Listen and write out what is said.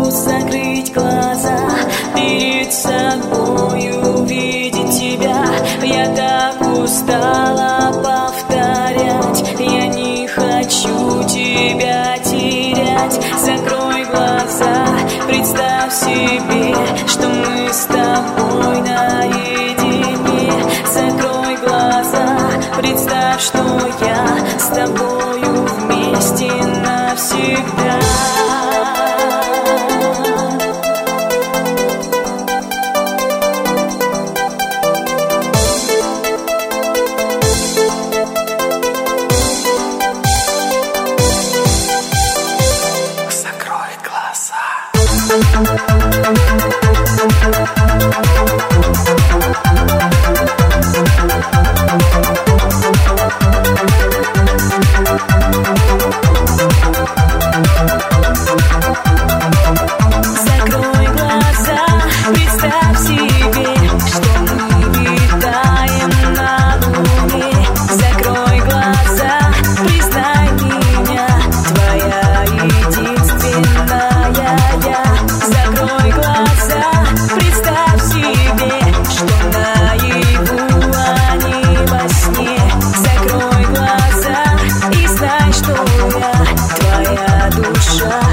могу закрыть глаза, перед собой увидеть тебя. Я так устала повторять, я не хочу тебя терять. Закрой глаза, представь себе, что мы с тобой наедине. Закрой глаза, представь, что я с тобою вместе навсегда. Закрой глаза. Закрой глаза, представь себе, что мы витаем на луне. Закрой глаза, признай меня, твоя единственная я. Закрой глаза, представь себе, что наяву, а не во сне. Закрой глаза и знай, что я твоя душа.